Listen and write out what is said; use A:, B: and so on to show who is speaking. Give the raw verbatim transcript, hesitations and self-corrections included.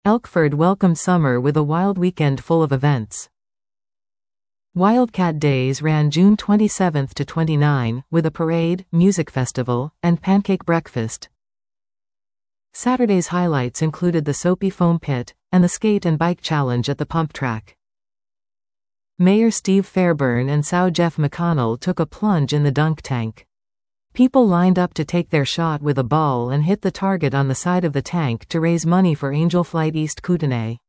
A: Elkford welcomed summer with a wild weekend full of events. Wildcat Days ran June twenty-seventh to twenty-ninth, with a parade, music festival, and pancake breakfast. Saturday's highlights included the Soapy Foam Pit, and the Skate and Bike Challenge at the Pump Track. Mayor Steve Fairburn and Sow Jeff McConnell took a plunge in the dunk tank. People lined up to take their shot with a ball and hit the target on the side of the tank to raise money for Angel Flight East Kootenay.